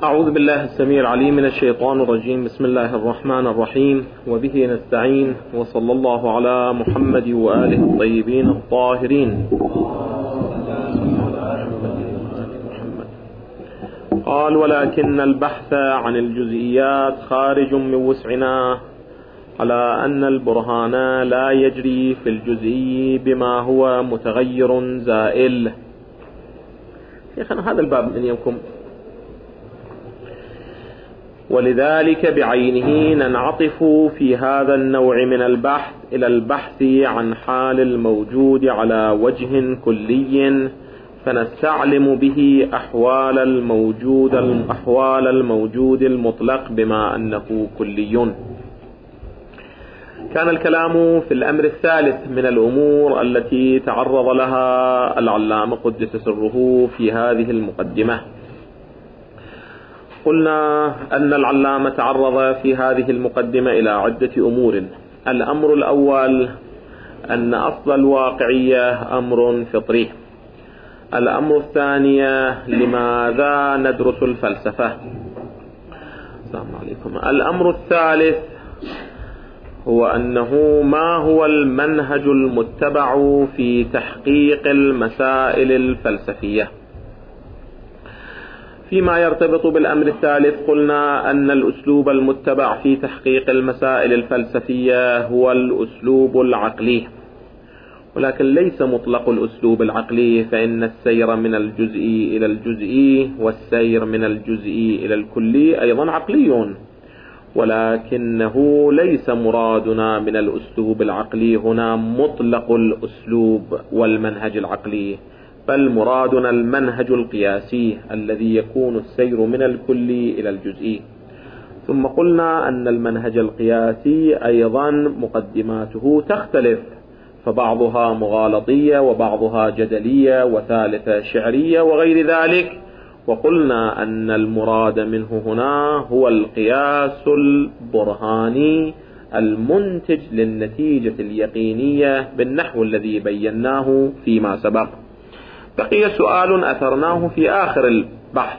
أعوذ بالله السميع العليم من الشيطان الرجيم. بسم الله الرحمن الرحيم، وبه نستعين، وصلى الله على محمد وآله الطيبين الطاهرين. قال: ولكن البحث عن الجزئيات خارج من وسعنا، على أن البرهان لا يجري في الجزئي بما هو متغير زائل. شيخنا هذا الباب من يومكم، ولذلك بعينه ننعطف في هذا النوع من البحث إلى البحث عن حال الموجود على وجه كلي، فنستعلم به أحوال الموجود المطلق بما أنه كلي. كان الكلام في الأمر الثالث من الأمور التي تعرض لها العلامة قدس سره في هذه المقدمة. قلنا أن العلامة تعرض في هذه المقدمة إلى عدة أمور. الأمر الأول أن أصل الواقعية أمر فطري. الأمر الثاني لماذا ندرس الفلسفة. السلام عليكم. الأمر الثالث هو أنه ما هو المنهج المتبع في تحقيق المسائل الفلسفية. فيما يرتبط بالأمر الثالث قلنا أن الأسلوب المتبع في تحقيق المسائل الفلسفية هو الأسلوب العقلي، ولكن ليس مطلق الأسلوب العقلي، فإن السير من الجزئي إلى الجزئي والسير من الجزئي إلى الكلي أيضا عقلي، ولكنه ليس مرادنا من الأسلوب العقلي هنا مطلق الأسلوب والمنهج العقلي، بل مرادنا المنهج القياسي الذي يكون السير من الكلي إلى الجزئي. ثم قلنا أن المنهج القياسي أيضا مقدماته تختلف، فبعضها مغالطية وبعضها جدلية وثالثة شعرية وغير ذلك. وقلنا أن المراد منه هنا هو القياس البرهاني المنتج للنتيجة اليقينية بالنحو الذي بيناه فيما سبق. بقي سؤال أثرناه في آخر البحث،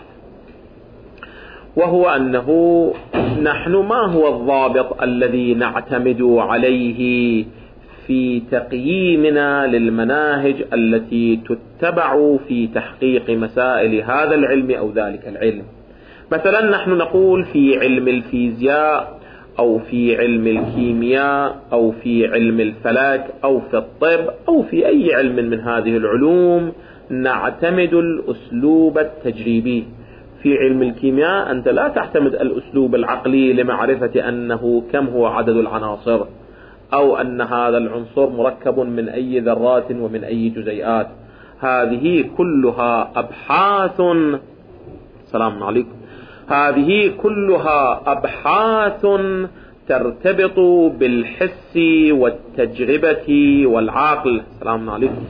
وهو أنه نحن ما هو الضابط الذي نعتمد عليه في تقييمنا للمناهج التي تتبع في تحقيق مسائل هذا العلم أو ذلك العلم. مثلا نحن نقول في علم الفيزياء أو في علم الكيمياء أو في علم الفلك أو في الطب أو في أي علم من هذه العلوم نعتمد الأسلوب التجريبي. في علم الكيمياء أنت لا تعتمد الأسلوب العقلي لمعرفة أنه كم هو عدد العناصر، أو أن هذا العنصر مركب من أي ذرات ومن أي جزيئات. هذه كلها أبحاث سلام عليكم هذه كلها أبحاث ترتبط بالحس والتجربة والعقل. سلام عليكم.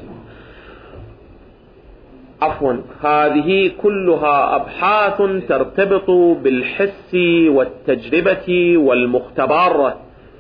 عفوا، هذه كلها أبحاث ترتبط بالحس والتجربة والمختبر.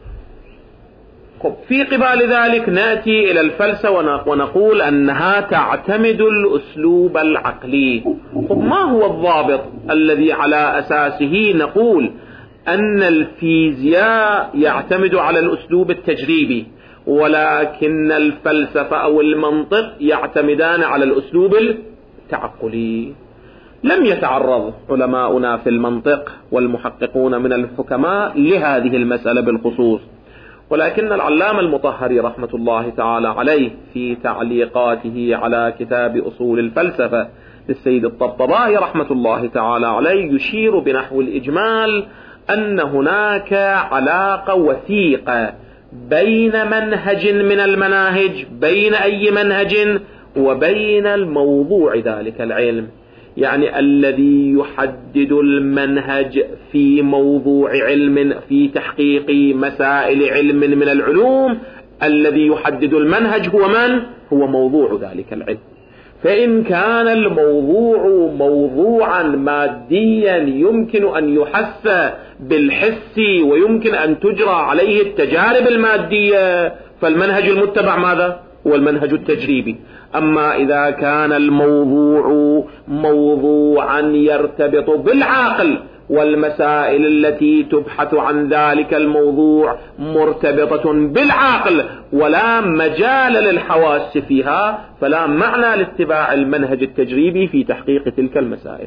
في قبال ذلك نأتي إلى الفلسفة ونقول أنها تعتمد الأسلوب العقلي. ما هو الضابط الذي على أساسه نقول أن الفيزياء يعتمد على الأسلوب التجريبي، ولكن الفلسفة أو المنطق يعتمدان على الأسلوب التعقلي؟ لم يتعرض علماؤنا في المنطق والمحققون من الحكماء لهذه المسألة بالخصوص، ولكن العلامة المطهري رحمة الله تعالى عليه في تعليقاته على كتاب أصول الفلسفة للسيد الطبطبائي رحمة الله تعالى عليه يشير بنحو الإجمال أن هناك علاقة وثيقة بين منهج من المناهج، بين أي منهج وبين الموضوع ذلك العلم. يعني الذي يحدد المنهج في موضوع علم في تحقيق مسائل علم من العلوم، الذي يحدد المنهج هو من؟ هو موضوع ذلك العلم. فإن كان الموضوع موضوعا ماديا يمكن أن يحس بالحس ويمكن أن تجرى عليه التجارب المادية، فالمنهج المتبع ماذا؟ هو المنهج التجريبي. أما إذا كان الموضوع موضوعا يرتبط بالعقل والمسائل التي تبحث عن ذلك الموضوع مرتبطة بالعقل ولا مجال للحواس فيها، فلا معنى لاتباع المنهج التجريبي في تحقيق تلك المسائل.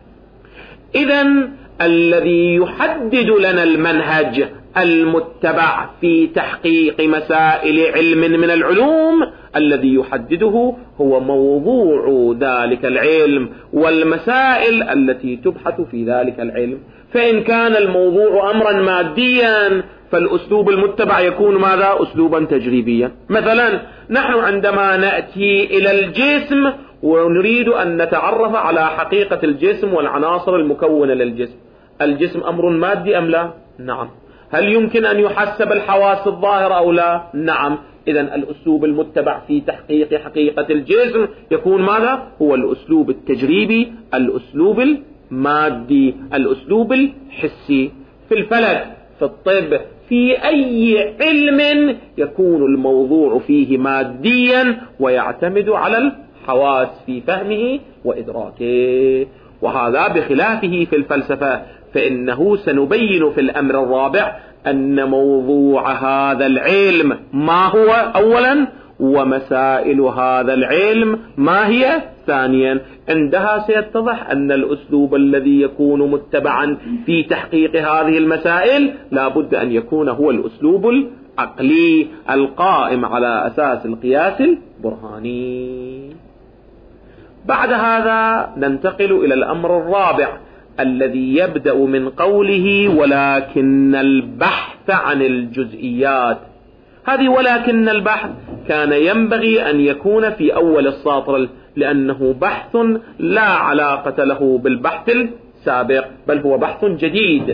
إذن الذي يحدد لنا المنهج المتبع في تحقيق مسائل علم من العلوم الذي يحدده هو موضوع ذلك العلم والمسائل التي تبحث في ذلك العلم. فإن كان الموضوع أمرا ماديا فالأسلوب المتبع يكون ماذا؟ أسلوبا تجريبيا. مثلا نحن عندما نأتي إلى الجسم ونريد أن نتعرف على حقيقة الجسم والعناصر المكونة للجسم، الجسم أمر مادي أم لا؟ نعم. هل يمكن أن يحسب الحواس الظاهرة أو لا؟ نعم. إذن الأسلوب المتبع في تحقيق حقيقة الجسم يكون ماذا؟ هو الأسلوب التجريبي، الأسلوب المادي، الأسلوب الحسي. في الفلك، في الطب، في أي علم يكون الموضوع فيه ماديا ويعتمد على الحواس في فهمه وإدراكه. وهذا بخلافه في الفلسفة، فإنه سنبين في الأمر الرابع أن موضوع هذا العلم ما هو أولا، ومسائل هذا العلم ما هي ثانيا. عندها سيتضح أن الأسلوب الذي يكون متبعا في تحقيق هذه المسائل لا بد أن يكون هو الأسلوب العقلي القائم على أساس القياس البرهاني. بعد هذا ننتقل إلى الأمر الرابع الذي يبدأ من قوله ولكن البحث عن الجزئيات. هذه ولكن البحث كان ينبغي أن يكون في أول السطر، لأنه بحث لا علاقة له بالبحث السابق، بل هو بحث جديد.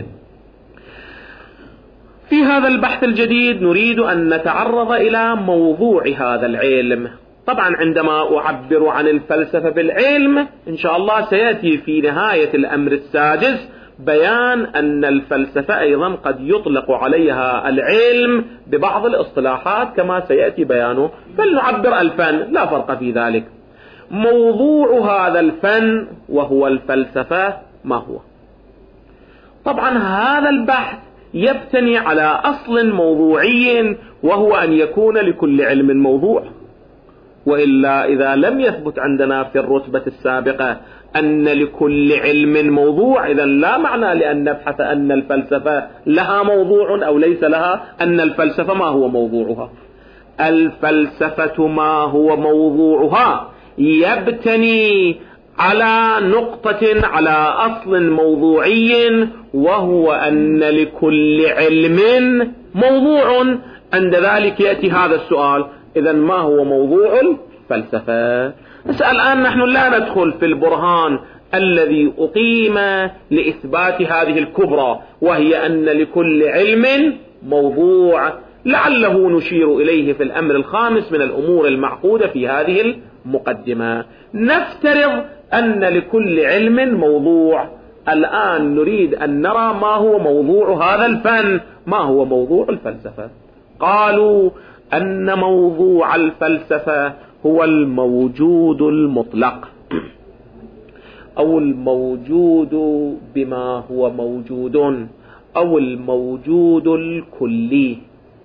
في هذا البحث الجديد نريد أن نتعرض إلى موضوع هذا العلم. طبعا عندما أعبر عن الفلسفة بالعلم إن شاء الله سيأتي في نهاية الأمر السادس بيان أن الفلسفة أيضا قد يطلق عليها العلم ببعض الاصطلاحات كما سيأتي بيانه، بل نعبر الفن، لا فرق في ذلك. موضوع هذا الفن وهو الفلسفة ما هو؟ طبعا هذا البحث يبتني على أصل موضوعي، وهو أن يكون لكل علم موضوع، وإلا إذا لم يثبت عندنا في الرتبة السابقة أن لكل علم موضوع، إذن لا معنى لأن نبحث أن الفلسفة لها موضوع أو ليس لها، أن الفلسفة ما هو موضوعها. الفلسفة ما هو موضوعها يبتني على نقطة، على أصل موضوعي، وهو أن لكل علم موضوع. عند ذلك يأتي هذا السؤال: إذن ما هو موضوع الفلسفة؟ الآن نحن لا ندخل في البرهان الذي أقيم لإثبات هذه الكبرى، وهي أن لكل علم موضوع، لعله نشير إليه في الأمر الخامس من الأمور المعقودة في هذه المقدمة. نفترض أن لكل علم موضوع. الآن نريد أن نرى ما هو موضوع هذا الفن، ما هو موضوع الفلسفة. قالوا أن موضوع الفلسفة هو الموجود المطلق، أو الموجود بما هو موجود، أو الموجود الكلي.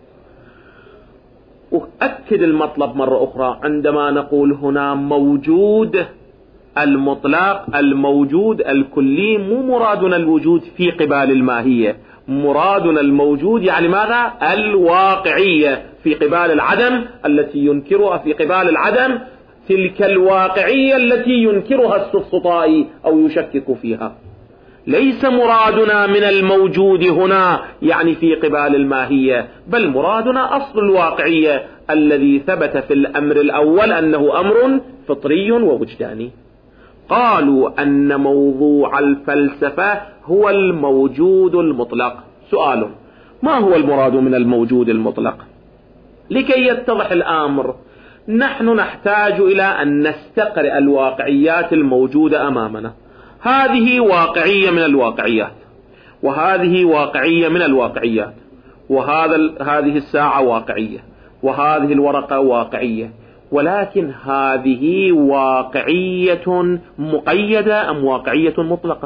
أؤكد المطلب مرة أخرى، عندما نقول هنا موجود المطلق، الموجود الكلي، مو مرادنا الوجود في قبال الماهية، مرادنا الموجود يعني ماذا؟ الواقعية في قبال العدم التي ينكرها، في قبال العدم تلك الواقعية التي ينكرها السفسطائي أو يشكك فيها. ليس مرادنا من الموجود هنا يعني في قبال الماهية، بل مرادنا أصل الواقعية الذي ثبت في الأمر الأول أنه أمر فطري ووجداني. قالوا أن موضوع الفلسفة هو الموجود المطلق. سؤال: ما هو المراد من الموجود المطلق؟ لكي يتضح الأمر نحن نحتاج إلى أن نستقرئ الواقعيات الموجودة أمامنا. هذه واقعية من الواقعيات، وهذه واقعية من الواقعيات، هذه الساعة واقعية، وهذه الورقة واقعية. ولكن هذه واقعية مقيدة أم واقعية مطلقة؟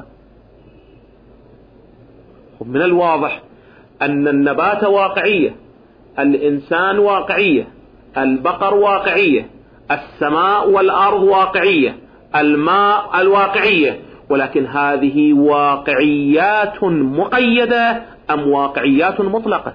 من الواضح أن النبات واقعية، الإنسان واقعية، البقر واقعية، السماء والأرض واقعية، الماء الواقعية، ولكن هذه واقعيات مقيدة أم واقعيات مطلقة؟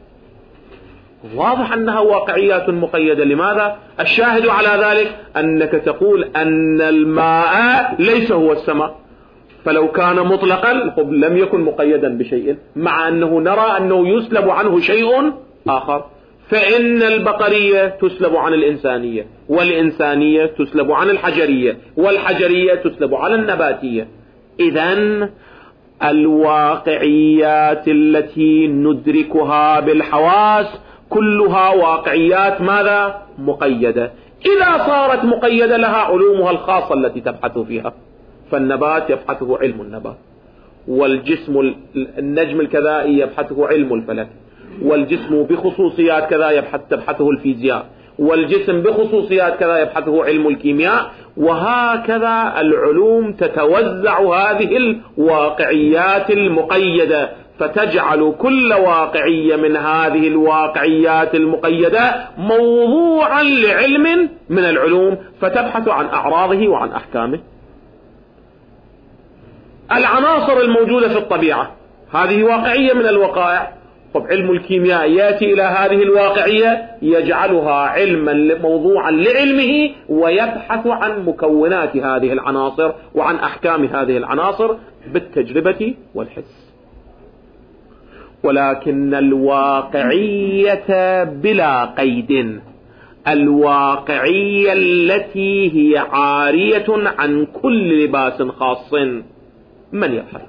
واضح أنها واقعيات مقيدة. لماذا؟ الشاهد على ذلك أنك تقول أن الماء ليس هو السماء، فلو كان مطلقا لم يكن مقيدا بشيء، مع أنه نرى أنه يسلب عنه شيء آخر. فإن البقرية تسلب عن الإنسانية، والإنسانية تسلب عن الحجرية، والحجرية تسلب عن النباتية. إذن الواقعيات التي ندركها بالحواس كلها واقعيات ماذا؟ مقيدة. إذا صارت مقيدة لها علومها الخاصة التي تبحث فيها، فالنبات يبحثه علم النبات، والجسم النجم الكذائي يبحثه علم الفلك، والجسم بخصوصيات كذا تبحثه الفيزياء، والجسم بخصوصيات كذا يبحثه علم الكيمياء، وهكذا العلوم تتوزع هذه الواقعيات المقيدة، فتجعل كل واقعية من هذه الواقعيات المقيدة موضوعا لعلم من العلوم، فتبحث عن أعراضه وعن أحكامه. العناصر الموجودة في الطبيعة هذه واقعية من الوقائع. علم الكيمياء يأتي إلى هذه الواقعية يجعلها علما موضوعا لعلمه، ويبحث عن مكونات هذه العناصر وعن أحكام هذه العناصر بالتجربة والحس. ولكن الواقعية بلا قيد، الواقعية التي هي عارية عن كل لباس خاص، من يبحث؟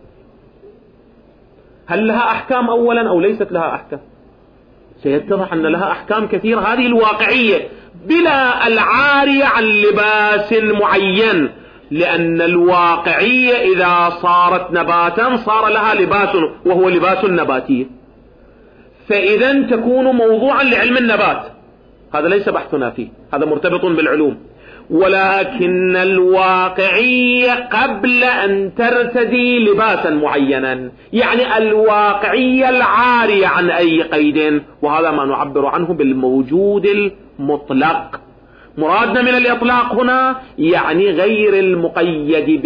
هل لها أحكام أولا أو ليست لها أحكام؟ سيتضح أن لها أحكام كثيرة. هذه الواقعية بلا العارية عن لباس معين، لأن الواقعية إذا صارت نباتا صار لها لباس وهو لباس النباتية، فإذا تكون موضوعا لعلم النبات. هذا ليس بحثنا فيه، هذا مرتبط بالعلوم. ولكن الواقعية قبل أن ترتدي لباسا معينا، يعني الواقعية العارية عن أي قيد، وهذا ما نعبر عنه بالموجود المطلق. مرادنا من الإطلاق هنا يعني غير المقيد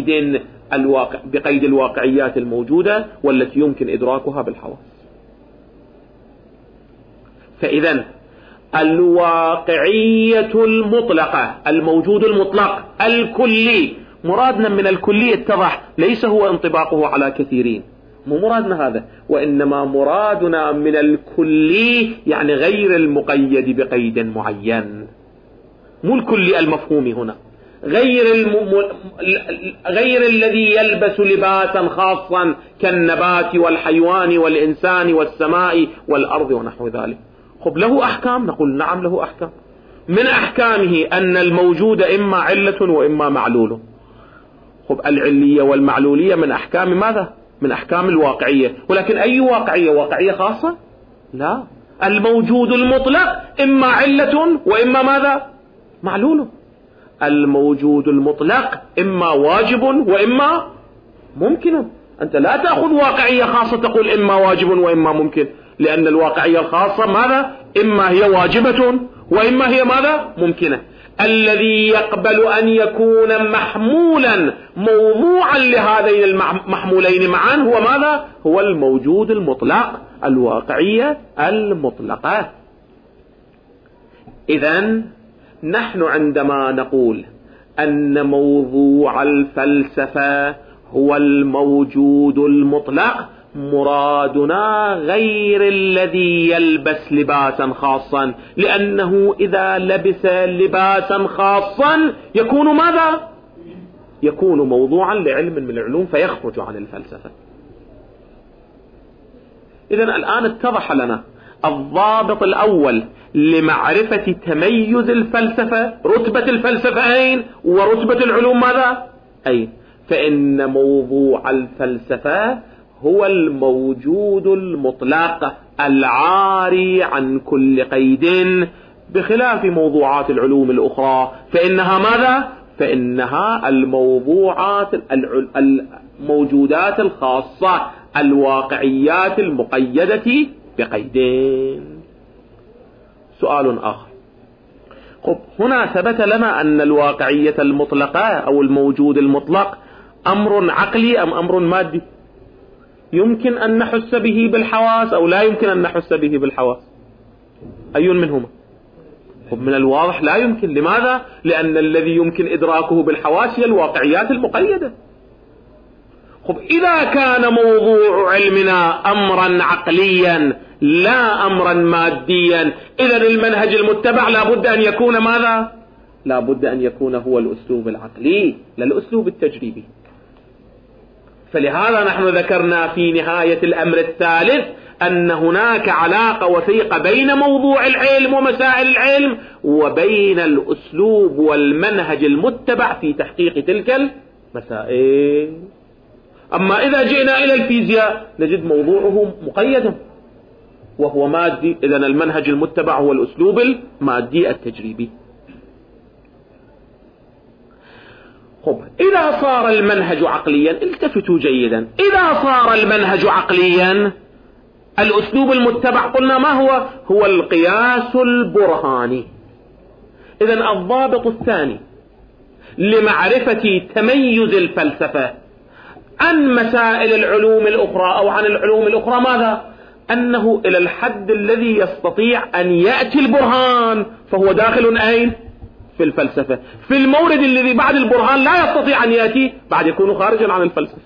بقيد الواقعيات الموجودة والتي يمكن إدراكها بالحواس. فإذا الواقعية المطلقة، الموجود المطلق الكلي، مرادنا من الكلي اتضح ليس هو انطباقه على كثيرين، مو مرادنا هذا، وإنما مرادنا من الكلي يعني غير المقيد بقيد معين، مو الكلي المفهوم هنا، غير الذي يلبس لباسا خاصا كالنبات والحيوان والإنسان والسماء والأرض ونحو ذلك. له أحكام؟ نقول نعم له أحكام. من أحكامه أن الموجود إما علة وإما معلول. العلية والمعلولية من أحكام ماذا؟ من أحكام الواقعية. ولكن أي واقعية؟ واقعية خاصة؟ لا، الموجود المطلق إما علة وإما ماذا؟ معلول. الموجود المطلق إما واجب وإما ممكن. أنت لا تأخذ واقعية خاصة تقول إما واجب وإما ممكن، لأن الواقعية الخاصة ماذا؟ إما هي واجبة وإما هي ماذا؟ ممكنة. الذي يقبل أن يكون محمولا موضوعا لهذين المحمولين معا هو ماذا؟ هو الموجود المطلق، الواقعية المطلقة. إذن نحن عندما نقول أن موضوع الفلسفة هو الموجود المطلق، مرادنا غير الذي يلبس لباسا خاصا، لأنه إذا لبس لباسا خاصا يكون ماذا؟ يكون موضوعا لعلم من العلوم فيخرج عن الفلسفة. إذن الآن اتضح لنا الضابط الأول لمعرفة تميز الفلسفة، رتبة الفلسفة أين ورتبة العلوم ماذا أين. فإن موضوع الفلسفة هو الموجود المطلق العاري عن كل قيد، بخلاف موضوعات العلوم الأخرى فإنها ماذا؟ فإنها الموجودات الخاصة، الواقعيات المقيدة بقيدين. سؤال آخر، هنا ثبت لنا أن الواقعية المطلقة أو الموجود المطلق أمر عقلي أم أمر مادي؟ يمكن أن نحس به بالحواس أو لا يمكن أن نحس به بالحواس؟ أي منهما؟ من الواضح لا يمكن. لماذا؟ لأن الذي يمكن إدراكه بالحواس هي الواقعيات المقيدة. إذا كان موضوع علمنا أمرا عقليا لا أمرا ماديا، إذن المنهج المتبع لابد أن يكون ماذا؟ لابد أن يكون هو الأسلوب العقلي لا الأسلوب التجريبي. فلهذا نحن ذكرنا في نهاية الأمر الثالث أن هناك علاقة وثيقة بين موضوع العلم ومسائل العلم وبين الأسلوب والمنهج المتبع في تحقيق تلك المسائل. أما إذا جئنا إلى الفيزياء نجد موضوعه مقيدا وهو مادي، إذن المنهج المتبع هو الأسلوب المادي التجريبي. إذا صار المنهج عقليا، التفتوا جيدا، إذا صار المنهج عقليا الأسلوب المتبع قلنا ما هو؟ هو القياس البرهاني. إذن الضابط الثاني لمعرفة تميز الفلسفة عن مسائل العلوم الأخرى أو عن العلوم الأخرى ماذا؟ أنه إلى الحد الذي يستطيع أن يأتي البرهان فهو داخل أين؟ في الفلسفة. في المورد الذي بعد البرهان لا يستطيع أن يأتي بعد يكون خارجا عن الفلسفة.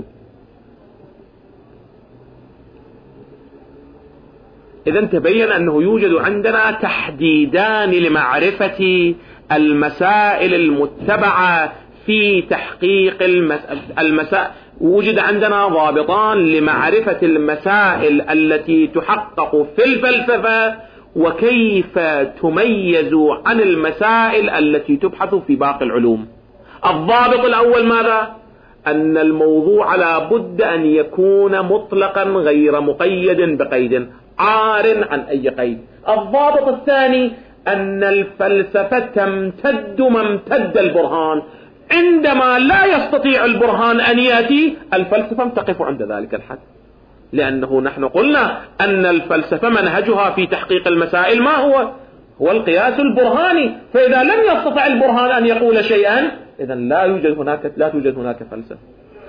إذن تبين أنه يوجد عندنا تحديدان لمعرفة المسائل المتبعة في تحقيق المسائل. وجد عندنا ضابطان لمعرفة المسائل التي تحقق في الفلسفة وكيف تميز عن المسائل التي تبحث في باقي العلوم. الضابط الأول ماذا؟ أن الموضوع لا بد أن يكون مطلقا غير مقيد بقيد، عار عن أي قيد. الضابط الثاني أن الفلسفة تمتد ممتد البرهان، عندما لا يستطيع البرهان أن يأتي الفلسفة تقف عند ذلك الحد، لأنه نحن قلنا أن الفلسفة منهجها في تحقيق المسائل ما هو؟ هو القياس البرهاني. فإذا لم يستطع البرهان أن يقول شيئا إذن لا توجد هناك فلسفة.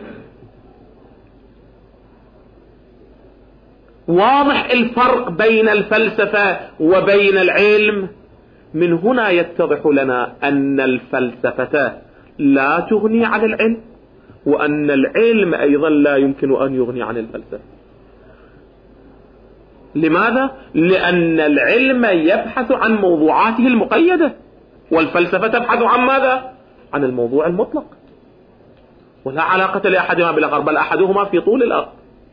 واضح الفرق بين الفلسفة وبين العلم. من هنا يتضح لنا أن الفلسفة لا تغني عن العلم، وأن العلم أيضا لا يمكن أن يغني عن الفلسفة. لماذا؟ لأن العلم يبحث عن موضوعاته المقيدة، والفلسفة تبحث عن ماذا؟ عن الموضوع المطلق، ولا علاقة لأحدهما بالآخر، بل أحدهما في طول الآخر.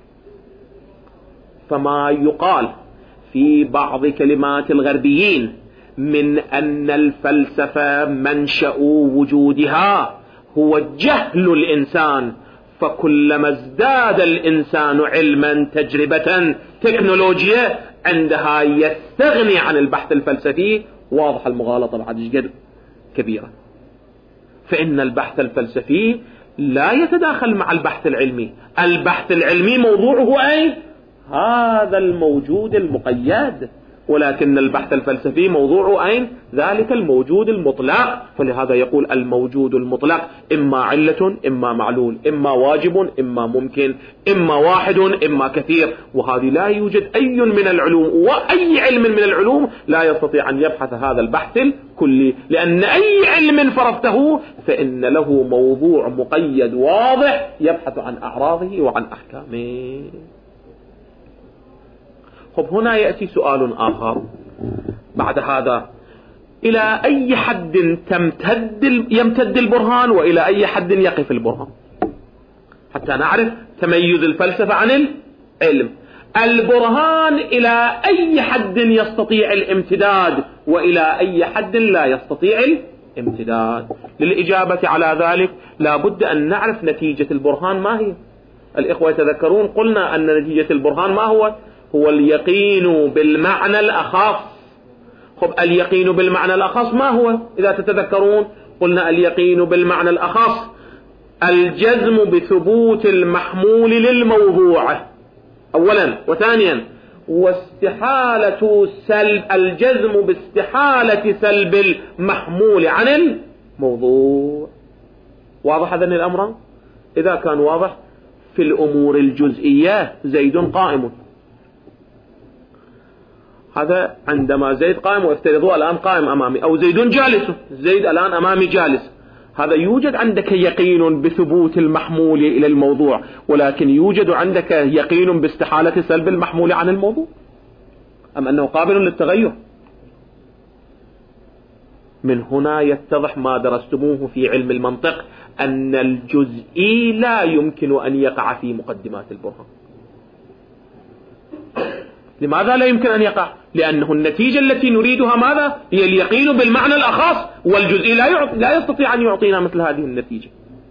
فما يقال في بعض كلمات الغربيين من أن الفلسفة منشأ وجودها هو جهل الإنسان، فكلما ازداد الإنسان علما تجربة تكنولوجيا عندها يستغني عن البحث الفلسفي. واضح المغالطة بعد جد كبيرة، فإن البحث الفلسفي لا يتداخل مع البحث العلمي. البحث العلمي موضوعه أي؟ هذا الموجود المقيد، ولكن البحث الفلسفي موضوعه أين؟ ذلك الموجود المطلق. فلهذا يقول الموجود المطلق إما علة إما معلول، إما واجب إما ممكن، إما واحد إما كثير. وهذه لا يوجد أي من العلوم وأي علم من العلوم لا يستطيع أن يبحث هذا البحث الكلي، لأن أي علم فرضته فإن له موضوع مقيد واضح يبحث عن أعراضه وعن أحكامه. هنا يأتي سؤال آخر بعد هذا: إلى أي حد يمتد البرهان وإلى أي حد يقف البرهان؟ حتى نعرف تميز الفلسفة عن العلم. البرهان إلى أي حد يستطيع الامتداد وإلى أي حد لا يستطيع الامتداد؟ للإجابة على ذلك لا بد أن نعرف نتيجة البرهان ما هي. الإخوة يتذكرون قلنا أن نتيجة البرهان ما هو؟ هو اليقين بالمعنى الأخص، خب اليقين بالمعنى الأخص ما هو؟ إذا تتذكرون قلنا اليقين بالمعنى الأخص الجزم بثبوت المحمول للموضوع أولا، وثانيا واستحالة سلب الجزم باستحالة سلب المحمول عن الموضوع. واضح هذين الأمر؟ إذا كان واضح في الأمور الجزئية زيد قائم، هذا عندما زيد قائم وافترضوا الآن قائم أمامي، أو زيد جالس، زيد الآن أمامي جالس، هذا يوجد عندك يقين بثبوت المحمول إلى الموضوع، ولكن يوجد عندك يقين باستحالة سلب المحمول عن الموضوع، أم أنه قابل للتغير. من هنا يتضح ما درستموه في علم المنطق، أن الجزئي لا يمكن أن يقع في مقدمات البرهان. لماذا لا يمكن أن يقع؟ لأنه النتيجة التي نريدها ماذا؟ هي اليقين بالمعنى الأخص، والجزئي لا يستطيع أن يعطينا مثل هذه النتيجة.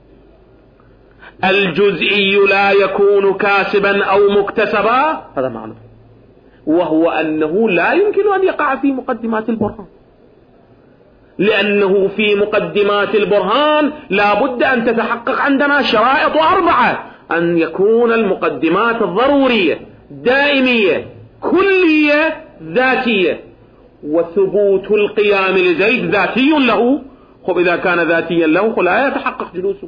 الجزئي لا يكون كاسبا أو مكتسبا، هذا معنى، وهو أنه لا يمكن أن يقع في مقدمات البرهان، لأنه في مقدمات البرهان لا بد أن تتحقق عندنا شرائط 4: أن يكون المقدمات الضرورية دائمية كلية ذاتية، وثبوت القيام لزيد ذاتي له. خب إذا كان ذاتيا له فلا يتحقق جلوسه.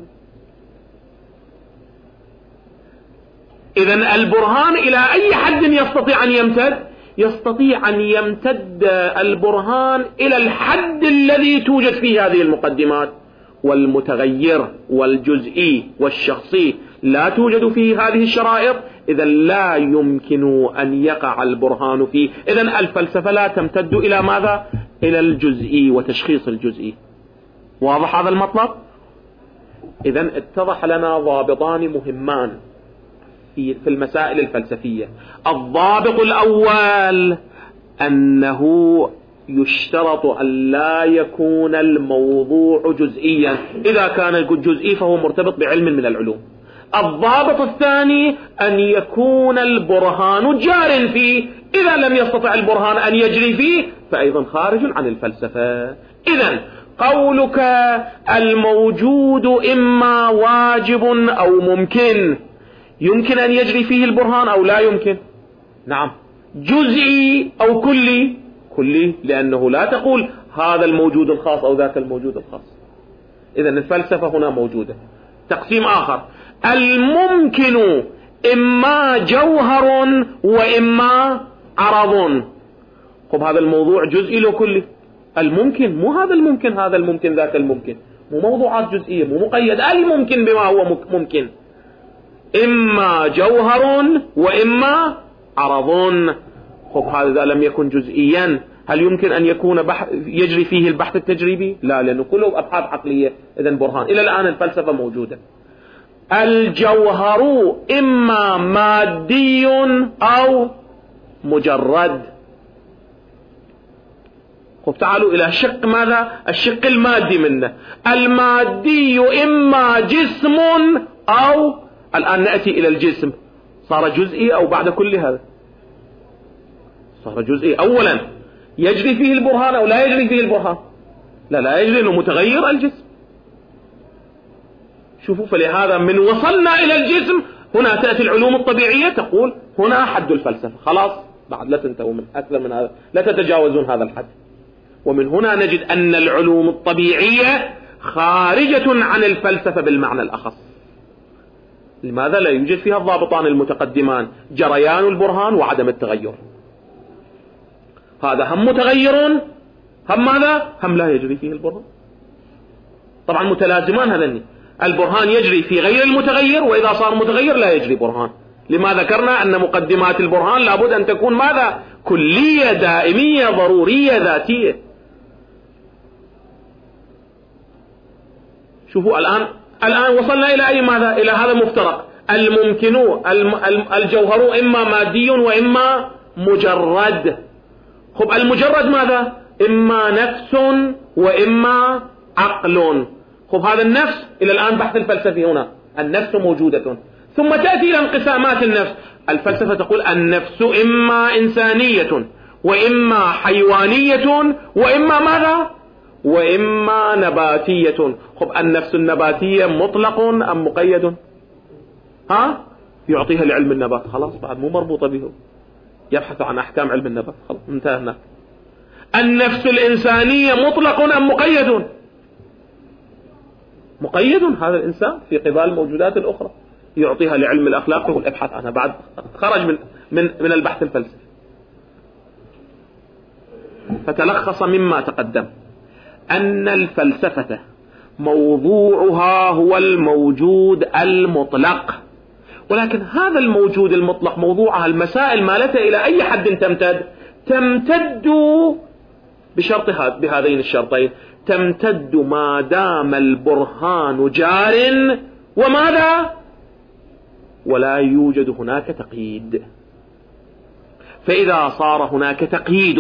إذن البرهان إلى أي حد يستطيع أن يمتد؟ يستطيع أن يمتد البرهان إلى الحد الذي توجد فيه هذه المقدمات، والمتغير والجزئي والشخصي لا توجد فيه هذه الشرائط، إذا لا يمكن أن يقع البرهان فيه. إذا الفلسفة لا تمتد إلى ماذا؟ إلى الجزئي وتشخيص الجزئي. واضح هذا المطلب؟ إذا اتضح لنا ضابطان مهمان في المسائل الفلسفية. الضابط الأول أنه يشترط أن لا يكون الموضوع جزئيا، إذا كان جزئي فهو مرتبط بعلم من العلوم. الضابط الثاني أن يكون البرهان جار فيه، إذا لم يستطع البرهان أن يجري فيه فأيضا خارج عن الفلسفة. إذن قولك الموجود إما واجب أو ممكن، يمكن أن يجري فيه البرهان أو لا يمكن؟ نعم. جزئي أو كلي؟ كلي، لأنه لا تقول هذا الموجود الخاص أو ذاك الموجود الخاص. إذن الفلسفة هنا موجودة. تقسيم آخر: الممكن إما جوهر وإما عرض. خب هذا الموضوع جزئي لو كلي؟ الممكن مو هذا الممكن، هذا الممكن ذاك الممكن، مو موضوعات جزئية، مو مقيد. الممكن بما هو ممكن، إما جوهر وإما عرض. خب هذا لم يكن جزئيا، هل يمكن أن يكون يجري فيه البحث التجريبي؟ لا، لأنه كله أبحاث عقلية. إذن برهان. إلى الآن الفلسفة موجودة. الجوهر إما مادي أو مجرد. خب تعالوا إلى شق ماذا؟ الشق المادي منه. المادي إما جسم أو، الآن نأتي إلى الجسم، صار جزئي أو بعد كل هذا؟ صار جزئي. أولا يجري فيه البرهان أو لا يجري فيه البرهان؟ لا يجري، إنه متغير الجسم. شوفوا، فلهذا من وصلنا إلى الجسم هنا تأتي العلوم الطبيعية تقول هنا حد الفلسفة، خلاص بعد لا تنتهوا من أكثر من هذا، لا تتجاوزون هذا الحد. ومن هنا نجد أن العلوم الطبيعية خارجة عن الفلسفة بالمعنى الأخص. لماذا؟ لا يوجد فيها الضابطان المتقدمان: جريان البرهان وعدم التغير. هذا هم متغير، هم ماذا؟ هم لا يجري فيه البرهان. طبعا متلازمان هذين. البرهان يجري في غير المتغير، وإذا صار متغير لا يجري برهان. لما ذكرنا أن مقدمات البرهان لابد أن تكون ماذا؟ كلية دائمية ضرورية ذاتية. شوفوا الآن وصلنا إلى أي ماذا؟ إلى هذا مفترق. الممكن الجوهر إما مادي وإما مجرد. خب المجرد ماذا؟ إما نفس وإما عقل. خب هذا النفس إلى الآن بحث الفلسفي هنا، النفس موجودة. ثم تأتي إلى انقسامات النفس. الفلسفة تقول النفس إما إنسانية وإما حيوانية وإما ماذا؟ وإما نباتية. خب النفس النباتية مطلق أم مقيد؟ يعطيها لعلم النبات، خلاص بعد مو مربوطة به، يبحث عن أحكام علم النبات، خلاص انتهينا. النفس الإنسانية مطلق أم مقيد؟ مقيد، هذا الإنسان في قبال الموجودات الأخرى، يعطيها لعلم الأخلاق يقول ابحث عنها، بعد خرج من البحث الفلسفي. فتلخص مما تقدم أن الفلسفة موضوعها هو الموجود المطلق، ولكن هذا الموجود المطلق موضوعها المسائل مالتها إلى أي حد تمتد بهذين الشرطين، تمتد ما دام البرهان جار وماذا؟ ولا يوجد هناك تقييد. فإذا صار هناك تقييد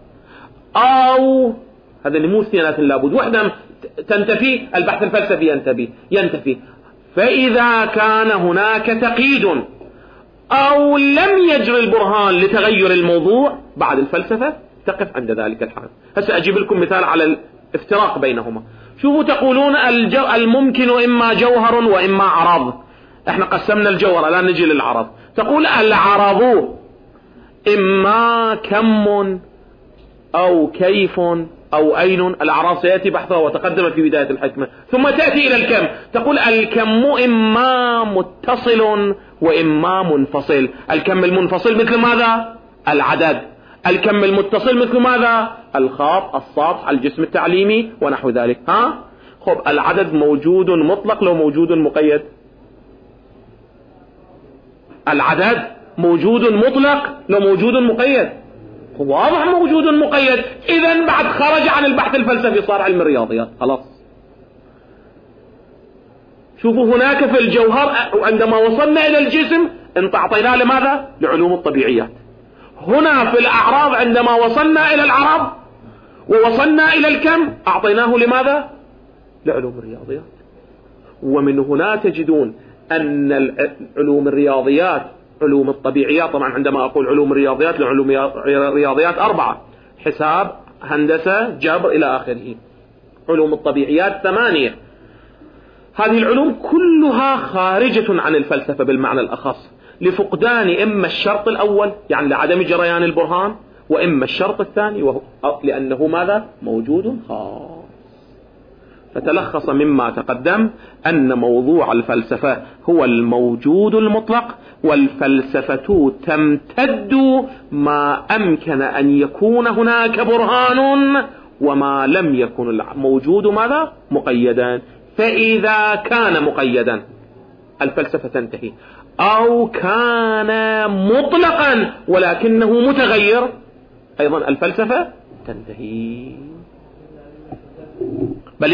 أو هذا مو اثنينات لابد، وحدة تنتفي، البحث الفلسفي ينتفي. فإذا كان هناك تقييد أو لم يجري البرهان لتغير الموضوع بعد الفلسفة تقف عند ذلك الحال. هسه أجيب لكم مثال على الافتراق بينهما. شوفوا، تقولون الممكن إما جوهر وإما عرض. احنا قسمنا الجوهر، الآن نجي للعرض. تقول العرض إما كم أو كيف أو أين. الأعراض سيأتي بحثها وتقدم في بداية الحكمة، ثم تأتي إلى الكم. تقول الكم إما متصل وإما منفصل. الكم المنفصل مثل ماذا؟ العدد. الكم المتصل مثل ماذا؟ الخط، السطح، الجسم التعليمي ونحو ذلك. خب العدد موجود مطلق لو موجود مقيد؟ العدد موجود مطلق لو موجود مقيد؟ واضح موجود مقيد. إذن بعد خرج عن البحث الفلسفي، صار علم الرياضيات، خلاص. شوفوا، هناك في الجوهر عندما وصلنا إلى الجسم انت أعطيناه لماذا؟ لعلوم الطبيعيات. هنا في الأعراض عندما وصلنا إلى العرض ووصلنا إلى الكم أعطيناه لماذا؟ لعلوم الرياضيات. ومن هنا تجدون أن علوم الرياضيات، علوم الطبيعيات، طبعا عندما أقول علوم الرياضيات لعلوم الرياضيات 4، حساب، هندسة، جبر إلى آخره. علوم الطبيعيات 8. هذه العلوم كلها خارجة عن الفلسفة بالمعنى الأخص، لفقدان إما الشرط الأول يعني لعدم جريان البرهان، وإما الشرط الثاني وهو لأنه ماذا؟ موجود خاص. فتلخص مما تقدم أن موضوع الفلسفة هو الموجود المطلق، والفلسفة تمتد ما أمكن أن يكون هناك برهان وما لم يكن الموجود ماذا؟ مقيدا. فإذا كان مقيدا الفلسفة تنتهي، أو كان مطلقا ولكنه متغير أيضا الفلسفة تنتهي. بل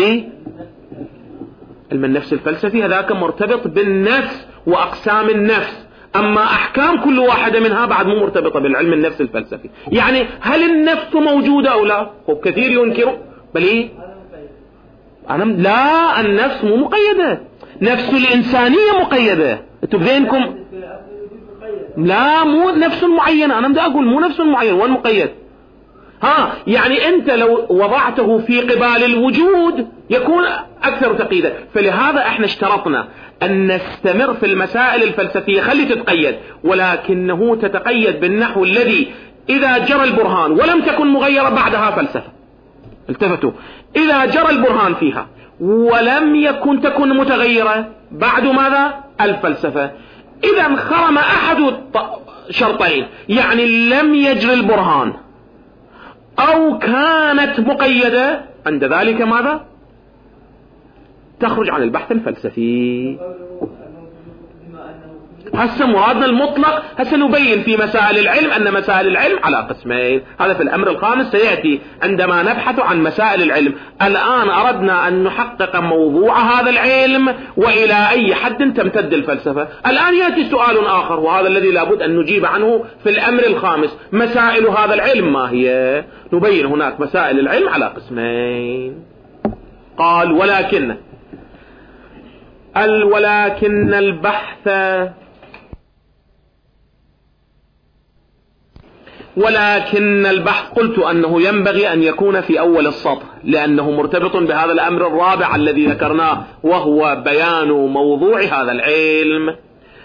علم النفس الفلسفي هذاك مرتبط بالنفس وأقسام النفس، أما أحكام كل واحدة منها بعد مو مرتبطة بالعلم النفس الفلسفي. يعني هل النفس موجودة أو لا؟ كثير ينكر. بل لا، النفس مو مقيدة، نفس الإنسانية مقيدة. انتوا بذهنكم لا، مو نفس معينة. أنا بدي أقول مو نفس معين، وين مقيد؟ يعني أنت لو وضعته في قبال الوجود يكون أكثر تقييدا. فلهذا احنا اشترطنا أن نستمر في المسائل الفلسفية، خلي تتقيد، ولكنه تتقيد بالنحو الذي إذا جرى البرهان ولم تكن مغيرة بعدها فلسفة. التفتوا، إذا جرى البرهان فيها ولم تكن متغيرة بعد ماذا؟ الفلسفة. إذا خرم أحد شرطين، يعني لم يجري البرهان أو كانت مقيدة، عند ذلك ماذا؟ تخرج عن البحث الفلسفي. هسه مرادنا المطلق. هسه نبين في مسائل العلم أن مسائل العلم على قسمين، هذا في الأمر الخامس سيأتي عندما نبحث عن مسائل العلم. الآن أردنا أن نحقق موضوع هذا العلم وإلى أي حد تمتد الفلسفة. الآن يأتي سؤال آخر، وهذا الذي لابد أن نجيب عنه في الأمر الخامس. مسائل هذا العلم ما هي؟ نبين هناك مسائل العلم على قسمين. قال ولكن ولكن البحث قلت أنه ينبغي أن يكون في أول السطر، لأنه مرتبط بهذا الأمر الرابع الذي ذكرناه، وهو بيان موضوع هذا العلم.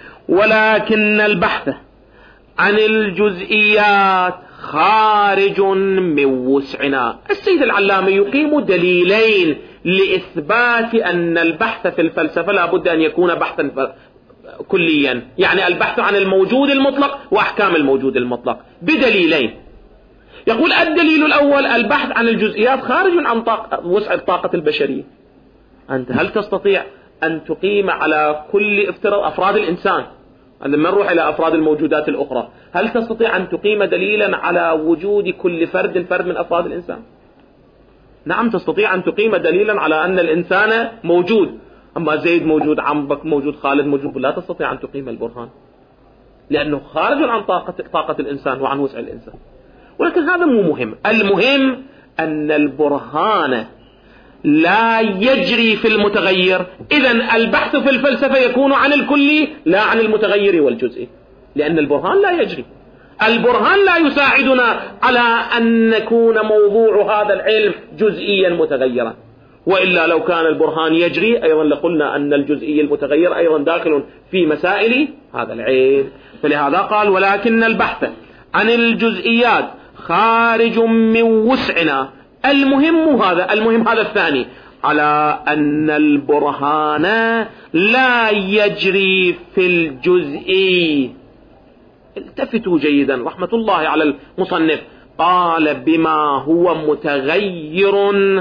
ولكن البحث عن الجزئيات خارج من وسعنا. السيد العلامة يقيم دليلين لإثبات أن البحث في الفلسفة لا بد أن يكون بحثا كليا، يعني البحث عن الموجود المطلق وأحكام الموجود المطلق، بدليلين. يقول الدليل الأول: البحث عن الجزئيات خارج عن وسع الطاقة البشرية. أنت هل تستطيع أن تقيم على كل أفراد الإنسان، عندما نروح إلى أفراد الموجودات الأخرى، هل تستطيع أن تقيم دليلا على وجود كل فرد من أفراد الإنسان؟ نعم تستطيع أن تقيم دليلا على أن الإنسان موجود، أما زيد موجود، عمك موجود، خالد موجود، لا تستطيع أن تقيم البرهان، لأنه خارج عن طاقة الإنسان وعن وسع الإنسان. ولكن هذا مو مهم. المهم أن البرهان لا يجري في المتغير. إذن البحث في الفلسفة يكون عن الكلي لا عن المتغير والجزئي، لأن البرهان لا يجري. البرهان لا يساعدنا على أن نكون موضوع هذا العلم جزئيا متغيرا، وإلا لو كان البرهان يجري أيضا لقلنا أن الجزئي المتغير أيضا داخل في مسائل هذا العلم. فلهذا قال: ولكن البحث عن الجزئيات خارج من وسعنا. المهم هذا الثاني، على أن البرهان لا يجري في الجزئي. التفتوا جيدا، رحمة الله على المصنف، قال: بما هو متغير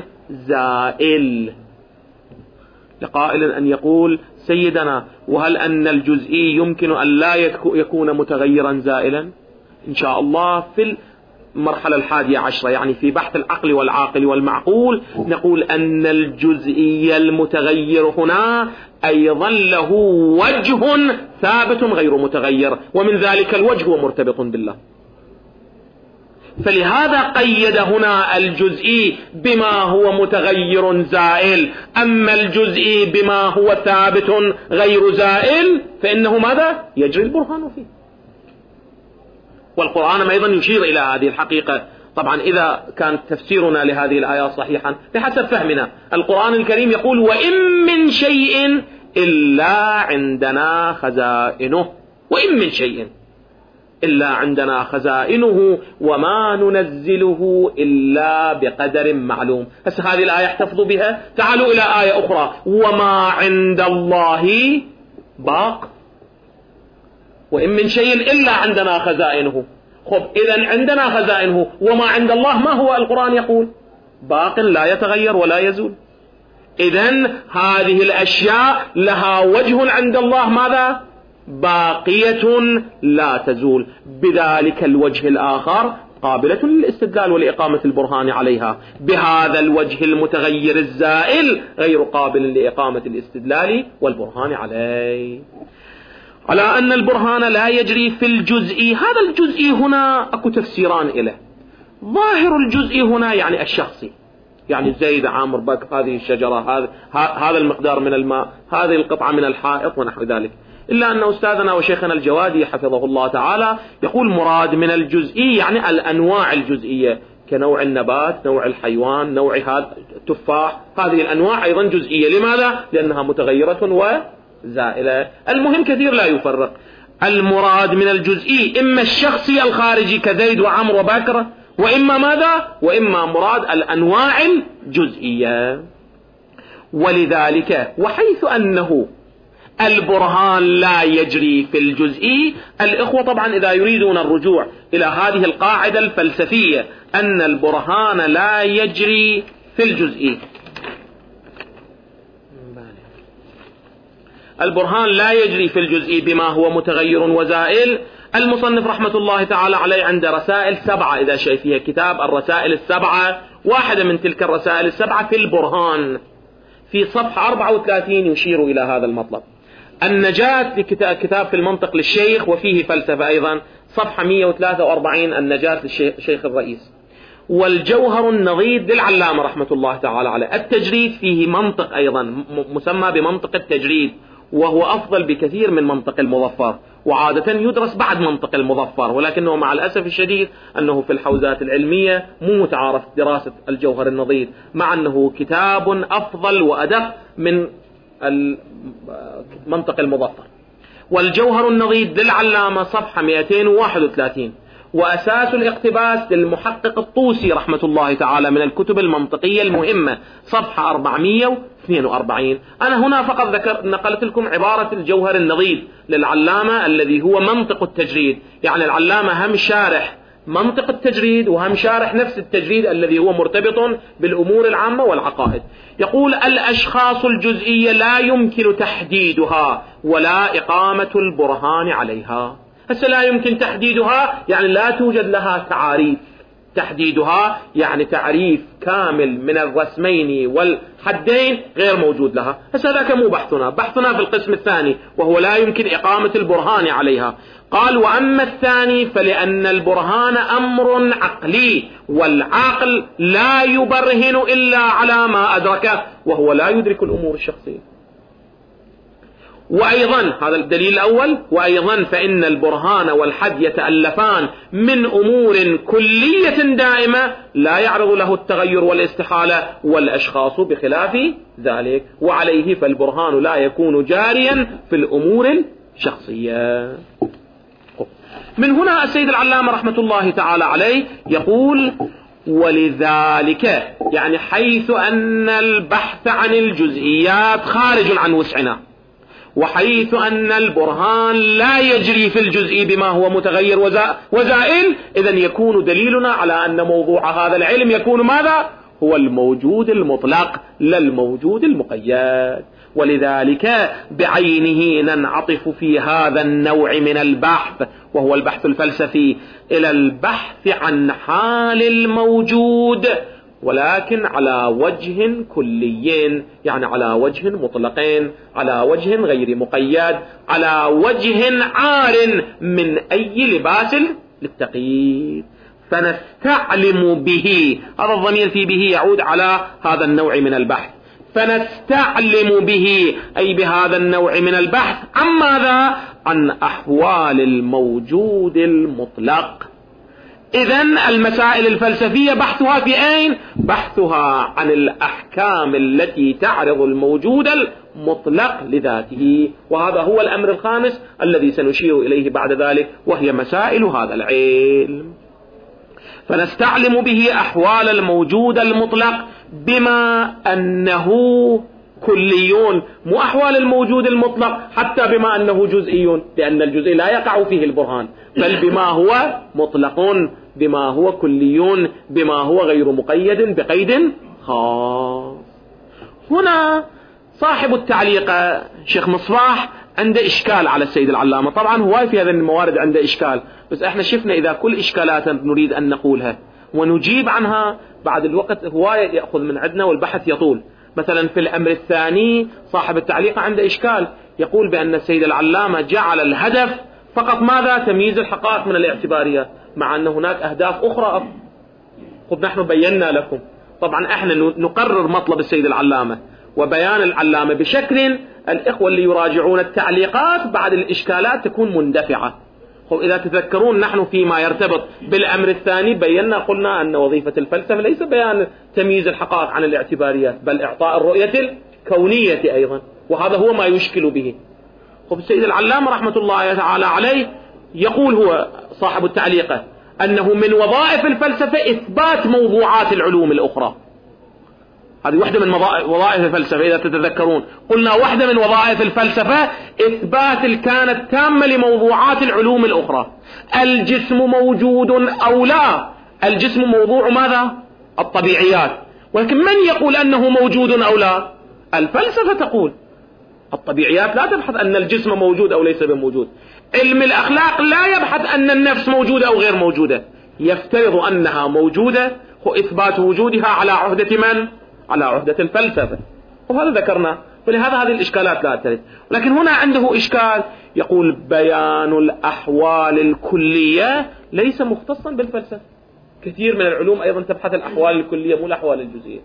زائل. لقائل أن يقول: سيدنا، وهل أن الجزئي يمكن أن لا يكون متغيرا زائلا؟ إن شاء الله في المرحلة 11، يعني في بحث العقل والعاقل والمعقول، نقول أن الجزئي المتغير هنا أيضا له وجه ثابت غير متغير، ومن ذلك الوجه هو مرتبط بالله. فلهذا قيد هنا الجزئي بما هو متغير زائل. أما الجزئي بما هو ثابت غير زائل فإنه ماذا؟ يجري البرهان فيه. والقرآن أيضا يشير إلى هذه الحقيقة. طبعا إذا كان تفسيرنا لهذه الآيات صحيحا بحسب فهمنا، القرآن الكريم يقول: وإن من شيء إلا عندنا خزائنه. وإن من شيء إلا عندنا خزائنه وما ننزله إلا بقدر معلوم. بس هذه الآية احتفظوا بها. تعالوا إلى آية أخرى: وما عند الله باق. وإن من شيء إلا عندنا خزائنه. خب إذن عندنا خزائنه، وما عند الله ما هو القرآن يقول؟ باق لا يتغير ولا يزول. إذن هذه الأشياء لها وجه عند الله، ماذا؟ باقية لا تزول. بذلك الوجه الآخر قابلة للاستدلال ولإقامة البرهان عليها. بهذا الوجه المتغير الزائل غير قابل لإقامة الاستدلال والبرهان عليه. على أن البرهان لا يجري في الجزئي. هذا الجزئي هنا أكو تفسيران إله. ظاهر الجزئي هنا يعني الشخصي، يعني زيد، عامر، بك، هذه الشجرة، هذا المقدار من الماء، هذه القطعة من الحائط ونحو ذلك. إلا أن أستاذنا وشيخنا الجوادي حفظه الله تعالى يقول: مراد من الجزئي يعني الأنواع الجزئية، كنوع النبات، نوع الحيوان، نوع هذا التفاح. هذه الأنواع أيضا جزئية. لماذا؟ لأنها متغيرة وزائلة. المهم كثير لا يفرق. المراد من الجزئي إما الشخصي الخارجي كزيد وعمر وبكر، وإما ماذا؟ وإما مراد الأنواع الجزئية. ولذلك وحيث أنه البرهان لا يجري في الجزئي، الإخوة طبعا إذا يريدون الرجوع إلى هذه القاعدة الفلسفية أن البرهان لا يجري في الجزئي، البرهان لا يجري في الجزئي بما هو متغير وزائل. المصنف رحمة الله تعالى عليه عند رسائل 7، إذا شايفيها كتاب الرسائل 7، واحدة من تلك الرسائل 7 في البرهان في صفحة 34 يشير إلى هذا المطلب. النجاة في كتاب في المنطق للشيخ وفيه فلسفة أيضا، صفحة 143 النجاة للشيخ الرئيس. والجوهر النضيد للعلامة رحمة الله تعالى عليه. التجريد فيه منطق أيضا مسمى بمنطق التجريد، وهو أفضل بكثير من منطق المظفر، وعادة يدرس بعد منطق المظفر، ولكنه مع الأسف الشديد أنه في الحوزات العلمية مو متعارف دراسة الجوهر النظيف، مع أنه كتاب أفضل وأدق من منطق المظفر. والجوهر النظيف للعلامة صفحة 231، وأساس الاقتباس للمحقق الطوسي رحمة الله تعالى من الكتب المنطقية المهمة صفحة 442. أنا هنا فقط نقلت لكم عبارة الجوهر النظيف للعلامة الذي هو منطق التجريد، يعني العلامة هم شارح منطق التجريد وهم شارح نفس التجريد الذي هو مرتبط بالأمور العامة والعقائد. يقول: الأشخاص الجزئية لا يمكن تحديدها ولا إقامة البرهان عليها. هسه لا يمكن تحديدها يعني لا توجد لها تعاريف، تحديدها يعني تعريف كامل من الرسمين والحدين غير موجود لها. هسه ذاك مو بحثنا، بحثنا في القسم الثاني وهو لا يمكن إقامة البرهان عليها. قال: وأما الثاني فلأن البرهان أمر عقلي، والعقل لا يبرهن إلا على ما أدركه، وهو لا يدرك الأمور الشخصية. وأيضا هذا الدليل الأول، وأيضا فإن البرهان والحد يتألفان من أمور كلية دائمة لا يعرض له التغير والاستحالة، والأشخاص بخلاف ذلك، وعليه فالبرهان لا يكون جاريا في الأمور الشخصية. من هنا السيد العلامة رحمة الله تعالى عليه يقول: ولذلك يعني حيث أن البحث عن الجزئيات خارج عن وسعنا، وحيث أن البرهان لا يجري في الجزء بما هو متغير وزائل، إذن يكون دليلنا على أن موضوع هذا العلم يكون ماذا؟ هو الموجود المطلق لا الموجود المقيد. ولذلك بعينه ننعطف في هذا النوع من البحث وهو البحث الفلسفي إلى البحث عن حال الموجود، ولكن على وجه كلي، يعني على وجه مطلقين، على وجه غير مقيد، على وجه عار من أي لباس للتقييد، فنستعلم به. هذا الضمير في به يعود على هذا النوع من البحث. فنستعلم به أي بهذا النوع من البحث عن ماذا؟ عن أحوال الموجود المطلق. إذن المسائل الفلسفية بحثها في أين؟ بحثها عن الأحكام التي تعرض الموجود المطلق لذاته، وهذا هو الأمر الخامس الذي سنشير إليه بعد ذلك، وهي مسائل هذا العلم. فنستعلم به أحوال الموجود المطلق بما أنه كليون، مو أحوال الموجود المطلق حتى بما أنه جزئيون، لأن الجزئي لا يقع فيه البرهان، بل بما هو مطلق، بما هو كليون، بما هو غير مقيد بقيد خاص. هنا صاحب التعليق شيخ مصباح عنده إشكال على السيد العلامة. طبعا هو في هذه الموارد عنده إشكال، بس احنا شفنا إذا كل إشكالات نريد أن نقولها ونجيب عنها بعد الوقت هواية يأخذ من عندنا والبحث يطول. مثلا في الأمر الثاني صاحب التعليق عنده إشكال، يقول بأن السيد العلامة جعل الهدف فقط ماذا؟ تمييز الحقائق من الاعتباريات، مع أن هناك أهداف أخرى خذ نحن بينا لكم. طبعا احنا نقرر مطلب السيد العلامة وبيان العلامة بشكل الإخوة اللي يراجعون التعليقات بعد الإشكالات تكون مندفعة. إذا تذكرون نحن فيما يرتبط بالأمر الثاني بينا قلنا أن وظيفة الفلسفة ليس بيان تمييز الحقائق عن الاعتباريات، بل إعطاء الرؤية الكونية أيضا، وهذا هو ما يشكل به. السيد العلامة رحمة الله تعالى عليه يقول هو صاحب التعليقة أنه من وظائف الفلسفة إثبات موضوعات العلوم الأخرى. هذه واحدة من وظائف الفلسفة. إذا تتذكرون قلنا واحدة من وظائف الفلسفة إثبات الكان التام لموضوعات العلوم الأخرى. الجسم موجود أو لا؟ الجسم موضوع ماذا؟ الطبيعيات. ولكن من يقول أنه موجود أو لا؟ الفلسفة تقول. الطبيعيات لا تبحث أن الجسم موجود أو ليس بموجود. علم الأخلاق لا يبحث أن النفس موجودة أو غير موجودة، يفترض أنها موجودة، وإثبات وجودها على عهدة من؟ على عهدة الفلسفة، وهذا ذكرنا. فلهذا هذه الإشكالات لا ترد. لكن هنا عنده إشكال، يقول بيان الأحوال الكلية ليس مختصا بالفلسفة. كثير من العلوم أيضا تبحث الأحوال الكلية مو الأحوال الجزئية.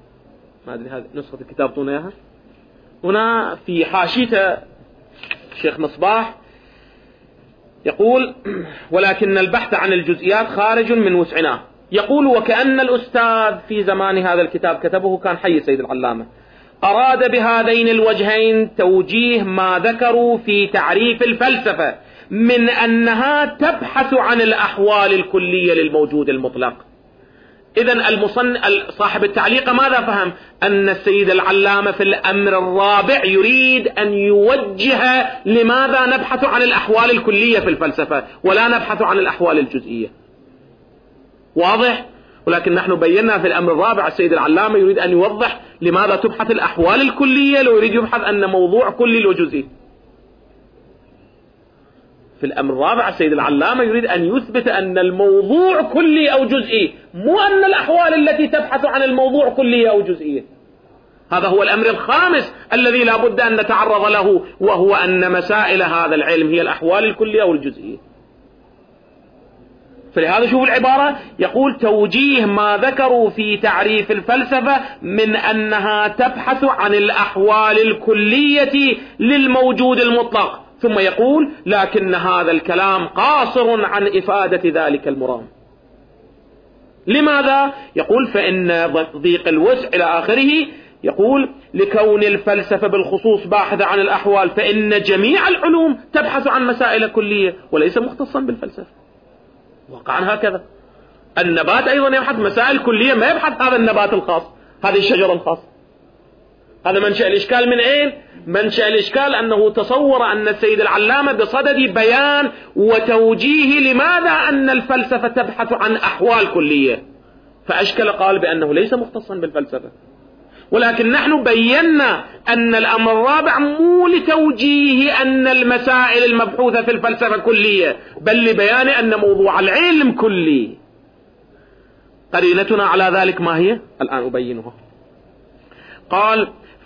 ما أدري هذه نسخة الكتاب طونا إياها. هنا في حاشيته شيخ مصباح يقول ولكن البحث عن الجزئيات خارج من وسعنا. يقول وكأن الأستاذ في زمان هذا الكتاب كتبه كان حي سيد العلامة أراد بهذين الوجهين توجيه ما ذكروا في تعريف الفلسفة من أنها تبحث عن الأحوال الكلية للموجود المطلق. إذن صاحب التعليق ماذا فهم؟ أن السيد العلامة في الأمر الرابع يريد أن يوجه لماذا نبحث عن الأحوال الكلية في الفلسفة ولا نبحث عن الأحوال الجزئية. واضح؟ ولكن نحن بينا في الأمر الرابع السيد العلامة يريد أن يوضح لماذا تبحث الأحوال الكلية لو يريد يبحث أن موضوع كلي وجزئي. في الأمر الرابع السيد العلامة يريد أن يثبت أن الموضوع كلي أو جزئي، مو أن الأحوال التي تبحث عن الموضوع كلية أو جزئية. هذا هو الأمر الخامس الذي لا بد أن نتعرض له، وهو أن مسائل هذا العلم هي الأحوال الكلية أو الجزئية. فلهذا شوف العبارة، يقول توجيه ما ذكروا في تعريف الفلسفة من أنها تبحث عن الأحوال الكلية للموجود المطلق، ثم يقول لكن هذا الكلام قاصر عن إفادة ذلك المرام. لماذا؟ يقول فإن ضيق الوسع إلى آخره. يقول لكون الفلسفة بالخصوص باحثة عن الأحوال، فإن جميع العلوم تبحث عن مسائل كلية وليس مختصا بالفلسفة. واقعا هكذا النبات أيضا يبحث مسائل كلية، ما يبحث هذا النبات الخاص، هذه الشجرة الخاصة. هذا منشأ الإشكال من أين؟ منشأ الإشكال أنه تصور أن السيد العلامة بصدد بيان وتوجيه لماذا أن الفلسفة تبحث عن أحوال كلية، فأشكل قال بأنه ليس مختصا بالفلسفة. ولكن نحن بينا أن الأمر الرابع مو لتوجيه أن المسائل المبحوثة في الفلسفة كلية، بل لبيان أن موضوع العلم كلي. قرينتنا على ذلك ما هي؟ الآن أبينها. قال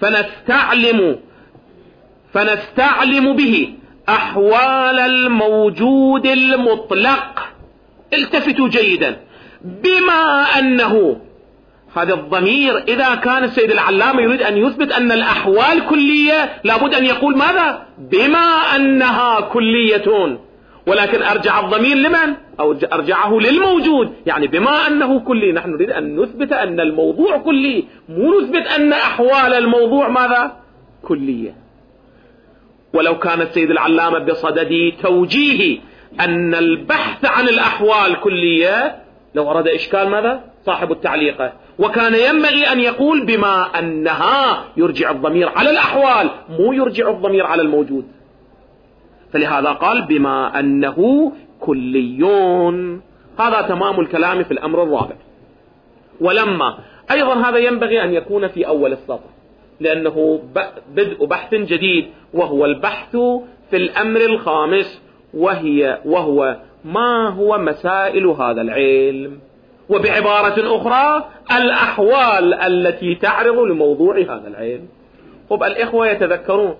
فنستعلم به أحوال الموجود المطلق. التفتوا جيدا، بما أنه هذا الضمير إذا كان السيد العلامة يريد أن يثبت أن الأحوال كلية لابد أن يقول ماذا؟ بما أنها كلية. ولكن أرجع الضمير لمن؟ أو أرجعه للموجود، يعني بما أنه كلي نحن نريد أن نثبت أن الموضوع كلي، مو نثبت أن أحوال الموضوع ماذا؟ كلية. ولو كان السيد العلامة بصدد توجيه أن البحث عن الأحوال كلية لو أراد إشكال ماذا؟ صاحب التعليق، وكان ينبغي أن يقول بما أنها، يرجع الضمير على الأحوال مو يرجع الضمير على الموجود. فلهذا قال بما أنه كليون. هذا تمام الكلام في الأمر الرابع. ولما أيضا هذا ينبغي أن يكون في أول السطر، لأنه بدء بحث جديد، وهو البحث في الأمر الخامس، وهو ما هو مسائل هذا العلم، وبعبارة أخرى الأحوال التي تعرض لموضوع هذا العلم. طب الإخوة يتذكرون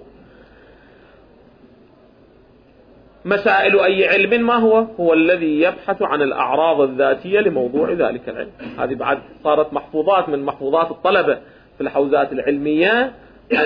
مسائل أي علم ما هو الذي يبحث عن الأعراض الذاتية لموضوع ذلك العلم. هذه بعد صارت محفوظات من محفوظات الطلبة في الحوزات العلمية،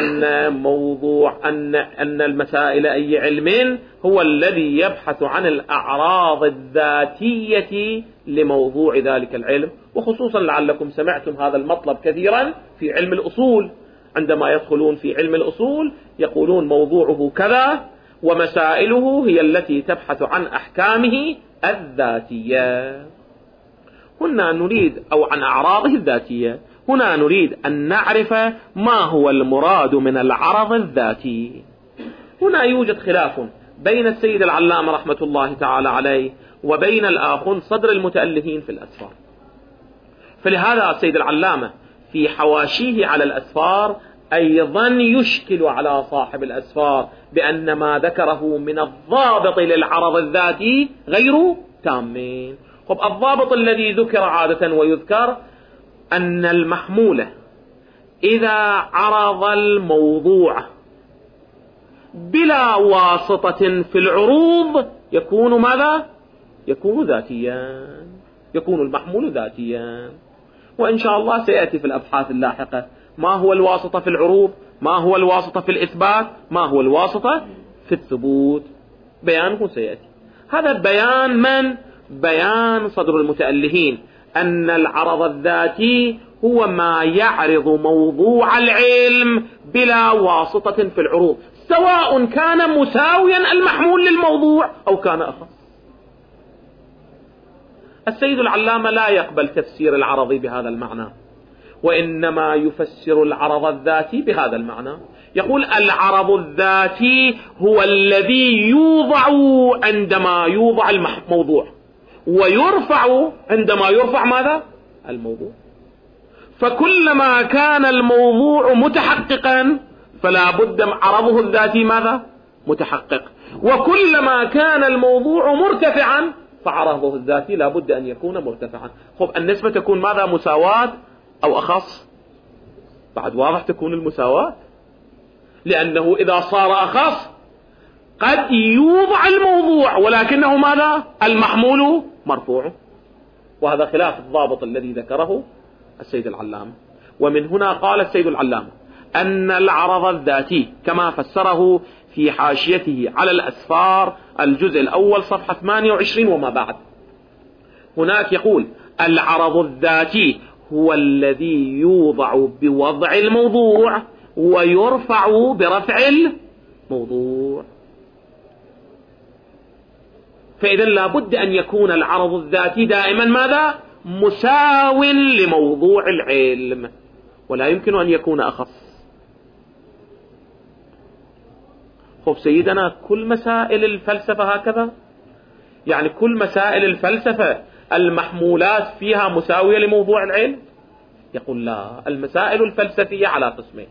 أن المسائل أي علم هو الذي يبحث عن الأعراض الذاتية لموضوع ذلك العلم. وخصوصا لعلكم سمعتم هذا المطلب كثيرا في علم الأصول، عندما يدخلون في علم الأصول يقولون موضوعه كذا ومسائله هي التي تبحث عن أحكامه الذاتية. هنا نريد، أو عن أعراضه الذاتية، هنا نريد أن نعرف ما هو المراد من العرض الذاتي. هنا يوجد خلاف بين السيد العلامة رحمة الله تعالى عليه وبين الآخون صدر المتألفين في الأسفار. فلهذا السيد العلامة في حواشيه على الأسفار أيضا يشكل على صاحب الأسفار بأن ما ذكره من الضابط للعرض الذاتي غير تامين. طب الضابط الذي ذكر عادة ويذكر أن المحمولة إذا عرض الموضوع بلا واسطة في العروض يكون ماذا؟ يكون ذاتيا، يكون المحمول ذاتيا. وإن شاء الله سيأتي في الأبحاث اللاحقة ما هو الواسطة في العروض، ما هو الواسطة في الإثبات، ما هو الواسطة في الثبوت، بيانه سيأتي. هذا بيان من؟ بيان صدر المتألهين، أن العرض الذاتي هو ما يعرض موضوع العلم بلا واسطة في العروض، سواء كان مساويا المحمول للموضوع أو كان أخص. السيد العلامة لا يقبل تفسير العرضي بهذا المعنى، وإنما يفسر العرض الذاتي بهذا المعنى. يقول العرض الذاتي هو الذي يوضع عندما يوضع الموضوع، ويرفع عندما يرفع ماذا؟ الموضوع. فكلما كان الموضوع متحققا فلا بد عرضه الذاتي ماذا؟ متحقق، وكلما كان الموضوع مرتفعا فعرضه الذاتي لا بد أن يكون مرتفعا. خب النسبة تكون ماذا؟ مساواة أو أخص؟ بعد واضح تكون المساواة، لأنه إذا صار أخص قد يوضع الموضوع ولكنه ماذا؟ المحمول مرفوع، وهذا خلاف الضابط الذي ذكره السيد العلامة. ومن هنا قال السيد العلامة أن العرض الذاتي كما فسره في حاشيته على الأسفار الجزء الأول صفحة 28 وما بعد، هناك يقول العرض الذاتي هو الذي يوضع بوضع الموضوع ويرفع برفع الموضوع. فإذا لا بد أن يكون العرض الذاتي دائما ماذا؟ مساو لموضوع العلم، ولا يمكن أن يكون أخص. خب سيدنا كل مسائل الفلسفة هكذا؟ يعني كل مسائل الفلسفة المحمولات فيها مساوية لموضوع العلم؟ يقول لا، المسائل الفلسفية على قسمين.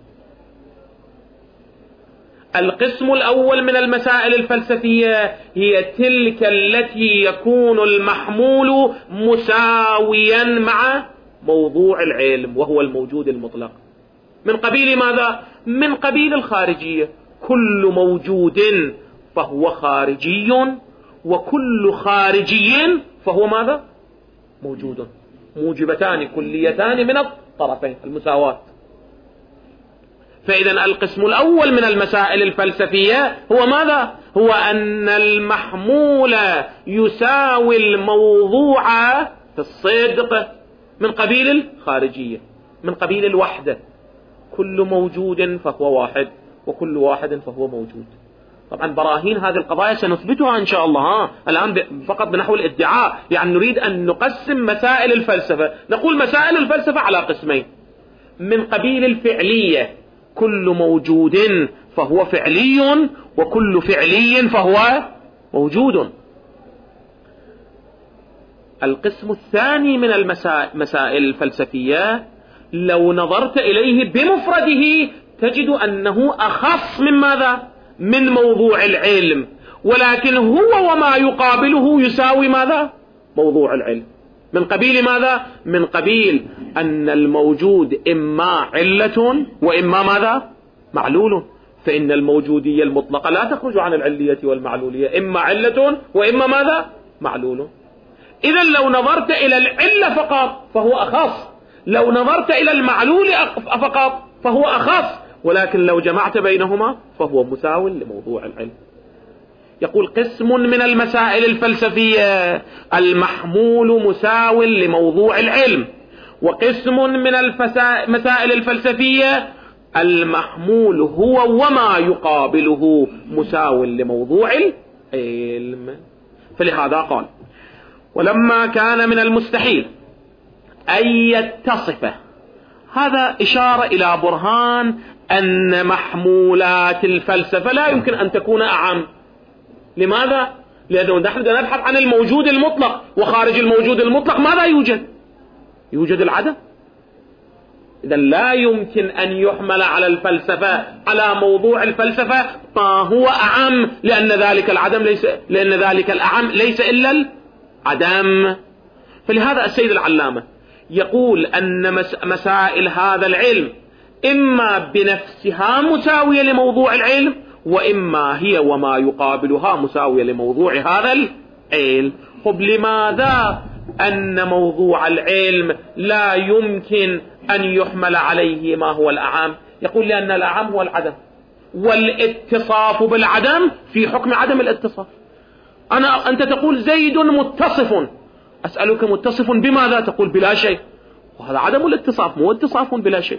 القسم الأول من المسائل الفلسفية هي تلك التي يكون المحمول مساويا مع موضوع العلم، وهو الموجود المطلق. من قبيل ماذا؟ من قبيل الخارجية، كل موجود فهو خارجي، وكل خارجي فهو ماذا؟ موجود، موجبتان كليتان من الطرفين، المساواة. فإذا القسم الأول من المسائل الفلسفية هو ماذا؟ هو أن المحمول يساوي الموضوع في الصدق من قبيل الخارجية، من قبيل الوحدة، كل موجود فهو واحد، وكل واحد فهو موجود. طبعا براهين هذه القضايا سنثبتها إن شاء الله، الآن فقط بنحو الادعاء، يعني نريد أن نقسم مسائل الفلسفة. نقول مسائل الفلسفة على قسمين: من قبيل الفعلية، كل موجود فهو فعلي، وكل فعلي فهو موجود. القسم الثاني من المسائل الفلسفية لو نظرت إليه بمفرده تجد أنه أخص من ماذا؟ من موضوع العلم، ولكن هو وما يقابله يساوي ماذا؟ موضوع العلم. من قبيل ماذا؟ من قبيل أن الموجود إما علة وإما ماذا؟ معلول، فإن الموجودية المطلقة لا تخرج عن العلية والمعلولية، إما علة وإما ماذا؟ معلول. إذا لو نظرت إلى العلة فقط فهو أخص، لو نظرت إلى المعلول فقط فهو أخص، ولكن لو جمعت بينهما فهو مساو لموضوع العلم. يقول قسم من المسائل الفلسفية المحمول مساو لموضوع العلم، وقسم من المسائل الفلسفية المحمول هو وما يقابله مساو لموضوع العلم. فلهذا قال: ولما كان من المستحيل أن يتصف، هذا إشارة إلى برهان أن محمولات الفلسفة لا يمكن أن تكون أعم. لماذا؟ لأنه نحن نبحث عن الموجود المطلق، وخارج الموجود المطلق ماذا يوجد؟ يوجد العدم. إذا لا يمكن أن يحمل على الفلسفة، على موضوع الفلسفة ما هو أعم، لأن ذلك الأعم ليس إلا العدم. فلهذا السيد العلامة يقول أن مسائل هذا العلم إما بنفسها مساوية لموضوع العلم، وإما هي وما يقابلها مساوية لموضوع هذا العلم. خب لماذا أن موضوع العلم لا يمكن أن يحمل عليه ما هو الأعم؟ يقول لأن الأعم هو العدم، والاتصاف بالعدم في حكم عدم الاتصاف. أنت تقول زيد متصف، أسألك متصف بماذا؟ تقول بلا شيء، وهذا عدم الاتصاف، مو اتصاف بلا شيء.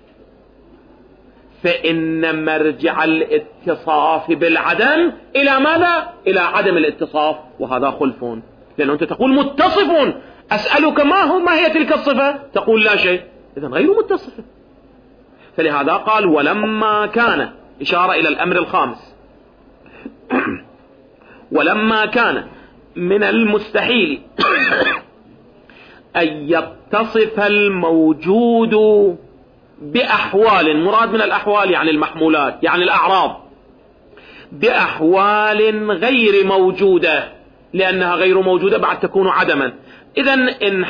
فإن مرجع الاتصاف بالعدم إلى ماذا؟ إلى عدم الاتصاف، وهذا خلف، لأنه أنت تقول متصف، أسألك ما هي تلك الصفة؟ تقول لا شيء، إذن غير متصف. فلهذا قال ولما كان، إشارة إلى الأمر الخامس، ولما كان من المستحيل أن يتصف الموجود بأحوال، مراد من الأحوال يعني المحمولات يعني الأعراض، بأحوال غير موجودة، لأنها غير موجودة بعد تكون عدما. إذن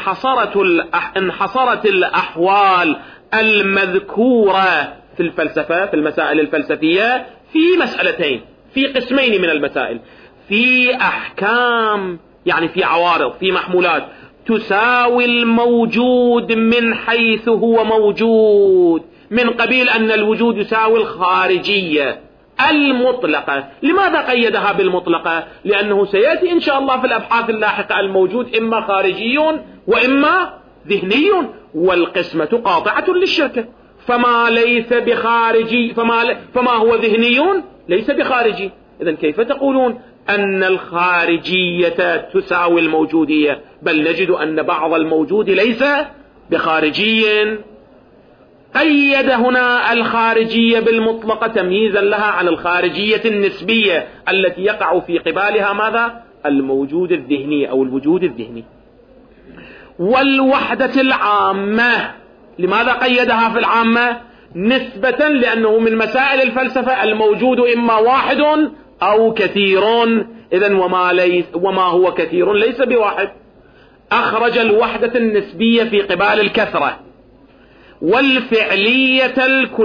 انحصرت الأحوال المذكورة في الفلسفة، في المسائل الفلسفية، في مسألتين، في قسمين من المسائل، في أحكام يعني في عوارض، في محمولات تساوي الموجود من حيث هو موجود، من قبيل أن الوجود يساوي الخارجية المطلقة. لماذا قيدها بالمطلقة؟ لأنه سيأتي إن شاء الله في الأبحاث اللاحقة الموجود إما خارجي وإما ذهني، والقسمة قاطعة للشركة، فما ليس بخارجي فما هو ذهني ليس بخارجي. إذن كيف تقولون أن الخارجية تساوي الموجودية؟ بل نجد أن بعض الموجود ليس بخارجي. قيد هنا الخارجية بالمطلقة تمييزا لها عن الخارجية النسبية التي يقع في قبالها ماذا؟ الموجود الذهني أو الوجود الذهني. والوحدة العامة، لماذا قيدها في العامة؟ نسبة لأنه من مسائل الفلسفة الموجود إما واحد أو كثير. إذن وما هو كثير ليس بواحد. أخرج الوحدة النسبية في قبال الكثرة، والفعلية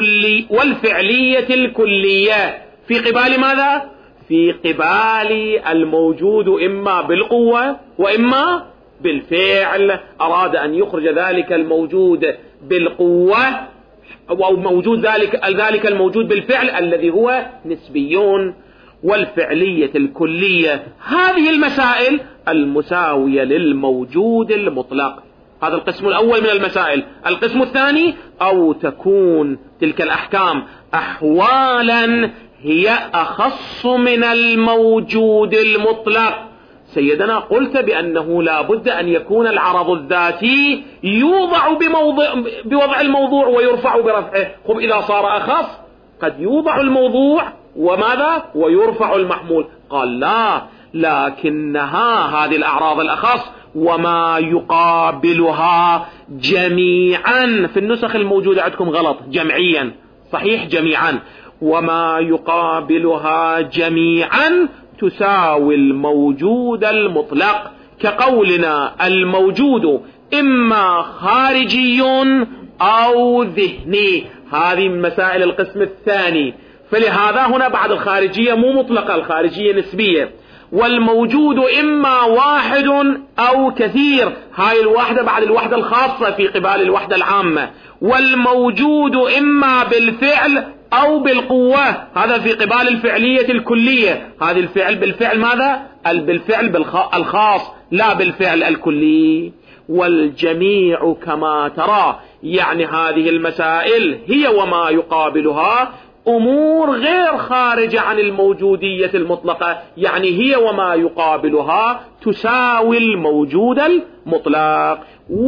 الكلية في قبال ماذا؟ في قبال الموجود إما بالقوة وإما بالفعل. أراد أن يخرج ذلك الموجود بالقوة أو موجود ذلك الموجود بالفعل الذي هو نسبيون. والفعلية الكلية هذه المسائل المساوية للموجود المطلق. هذا القسم الأول من المسائل. القسم الثاني أو تكون تلك الأحكام أحوالا هي أخص من الموجود المطلق. سيدنا قلت بأنه لا بد أن يكون العرض الذاتي يوضع بوضع الموضوع ويرفع برفعه. خب إذا صار أخص قد يوضع الموضوع وماذا؟ ويرفع المحمول. قال لا، لكنها هذه الأعراض الأخص وما يقابلها جميعا. في النسخ الموجودة عندكم غلط، جمعيا، صحيح جميعا. وما يقابلها جميعا تساوي الموجود المطلق، كقولنا الموجود إما خارجي أو ذهني. هذه من مسائل القسم الثاني. فلهذا هنا بعد الخارجية مو مطلقة، الخارجية نسبية. والموجود إما واحد أو كثير، هاي الوحدة بعد الوحدة الخاصة في قبال الوحدة العامة. والموجود إما بالفعل أو بالقوة، هذا في قبال الفعلية الكلية. هذه الفعل بالفعل ماذا؟ بالفعل الخاص لا بالفعل الكلي. والجميع كما ترى، يعني هذه المسائل هي وما يقابلها أمور غير خارجة عن الموجودية المطلقة، يعني هي وما يقابلها تساوي الموجود المطلق.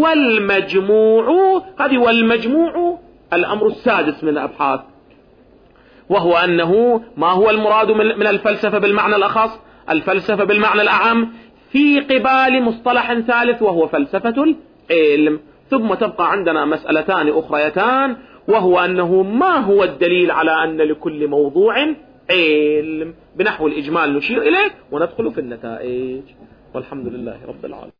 والمجموع، هذه والمجموع الأمر السادس من الأبحاث، وهو أنه ما هو المراد من الفلسفة بالمعنى الأخص؟ الفلسفة بالمعنى الأعم في قبال مصطلح ثالث وهو فلسفة العلم. ثم تبقى عندنا مسألتان أخريتان، وهو أنه ما هو الدليل على أن لكل موضوع علم. بنحو الإجمال نشير إليه وندخل في النتائج، والحمد لله رب العالمين.